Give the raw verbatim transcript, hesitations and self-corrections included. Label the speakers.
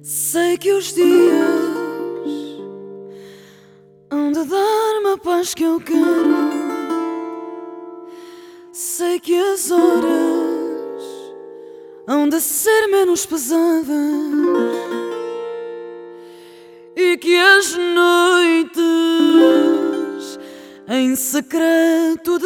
Speaker 1: Sei que os dias hão de dar-me a paz que eu quero. Sei que as horas hão de ser menos pesadas e que as noites em secreto